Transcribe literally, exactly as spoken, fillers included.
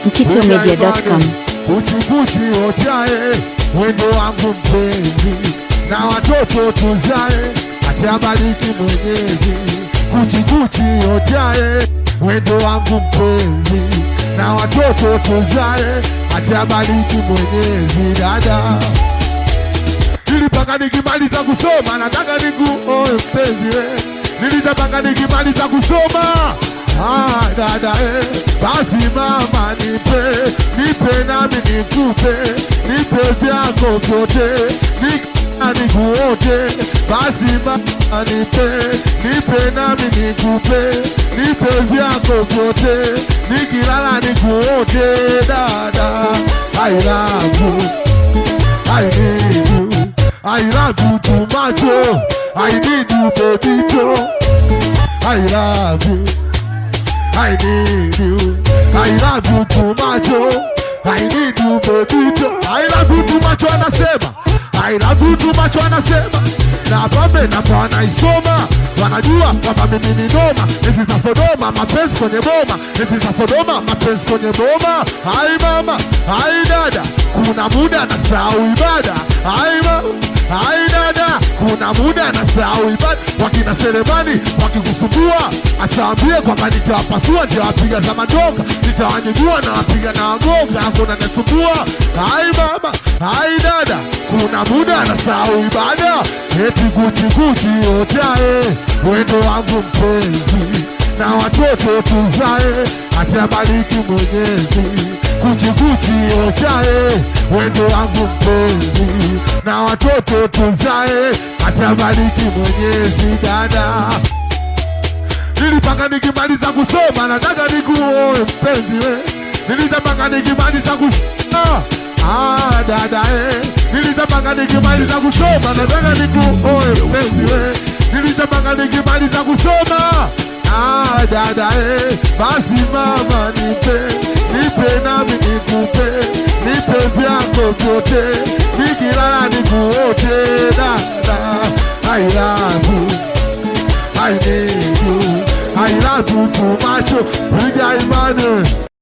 mkito media dot com. Kuchi kuchi ojae, wendo wangu mpenzi, na watoto tuzae, atabariki Mwenyezi. Kuchi kuchi ojae, wendo wangu mpenzi, na watoto tuzae, atabariki Mwenyezi. Dada, nilipanga nikimaliza kusoma, nataka nikuoe mpenzi we. Nilipanga nikimaliza kusoma, ah dada eh, basi mama nipe, nipe nami nikupe, nipe vyako vyote, nikuote. Basi mama nipe, nipe nami nikupe, nipe vyako vyote, nikilala nikuote. Dada, I love you, I need you, I love you too much, oh. I need you baby too. I love you, I need you, I love you too much, oh. I need you baby too. I love you too much, wanasema. I love you too much, wanasema. Na pambe na kwa naisoma, wanajua kwamba mimi ni noma. Hizi za Sodoma, mapenzi kwenye boma. Hizi za Sodoma, mapenzi kwenye boma. Hai mama, hai dada, kuna muda na sahau ibada. Hai mama, hai dada, kuna muda na sahau ibada. Wakina Selemani, wakikusumbua, asambie kwamba nitawapasua, nitawapiga za mandonga, nitawanyigua na wapiga na wagonga. Hakuna nesumbua. Hai mama, hai dada, kuna muda na sahau ibada. Eti kuchi kuchi ojae, wendo wangu mpenzi, na watoto tuzae, atabariki Mwenyezi. Kuchi kuchi ojae, wendo wangu mpenzi, na watoto tuzae, atabariki Mwenyezi. Dada, nilipanga nikimaliza kusoma, nataka nikuoe mpenzi we. Nilipanga nikimaliza kusoma, ah dada eh, nilipanga nikimaliza kusoma, nataka nikuoe mpenzi we. Nilipanga nikimaliza kusoma, ah dada eh, basi mama nipe, nipe nami nikupe, nipe vyako vyote, nikilala nikuote. Dada, I love you, I need you, I love you too much. Piga imani.